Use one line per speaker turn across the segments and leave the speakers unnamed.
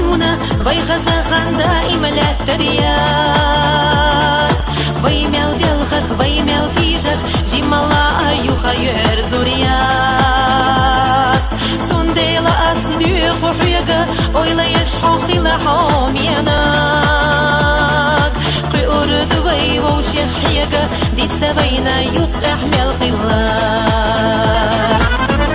حسونة وي غزخان دائما لا تريات وي ميل دلخخ وي ميل تيجخ جيم الله أيو خير زوريات تنديلا أسلي خحيقة ويلا يشحو خيلا حوميناك قيورد وي ووشيخ حيقة ديت سبينا يقح ميل خلاك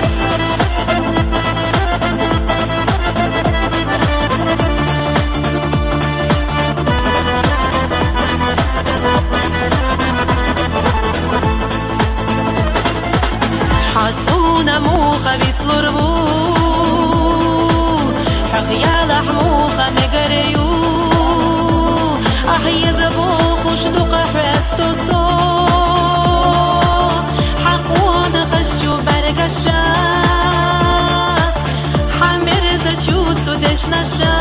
حسونة موخة بيتلربو حقيا لحموخة مقريو أحيا زبوخ وشدوق حستو صو حقوان خشجو برقشا حمر زجوت سودش نشا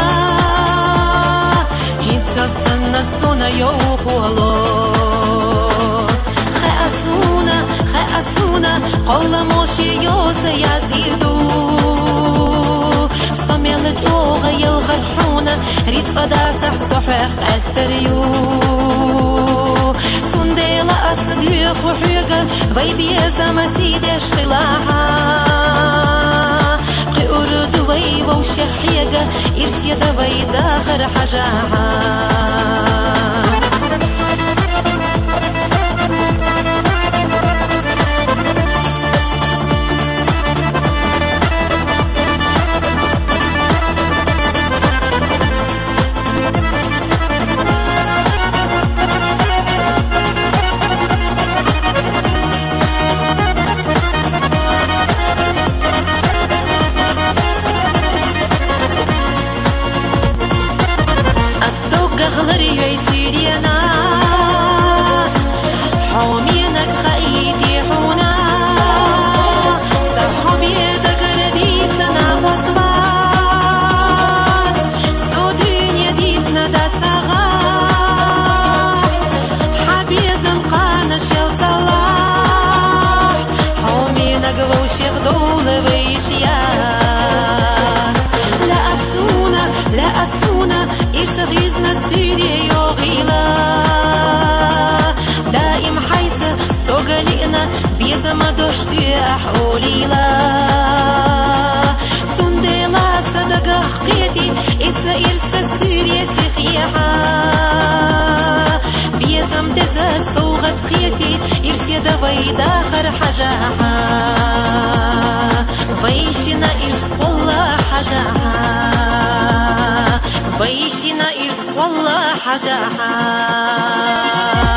هيتزل سنة سونا يوخو هلو خأسونا قول موشي يوزا يزيدو صميلت أوغا يلغرحونا ريت فدا تحسوحيخ أستريو تنديلا أسليخ وحيقا ويبيزا مسيدش خلاحا قي أردو ويبا وشيخ حيقا إرسيدا ويداخر حجاحا غلري هي سيريا ناش حومينك خايتي حونا صحوبي دقرديت سنا وصبات سو دنيا ديتنا دات صغار حبيزم قانش يلصلاح حومينك ووشيخ دولة ويشيات لا أسونا إرسا غيزنا سيريا يوغيلا دائم حيث سوغلينا بيزا ما دوش سياح وليلا تنديلا صدقا حقيتي إسا إرسا سيريا سيخيحا بيزا مدزا سوغت خيتي إرسيا دوي داخر حجاحا ويشنا إرس والله حجاحا ويشنا إرس والله حجاحا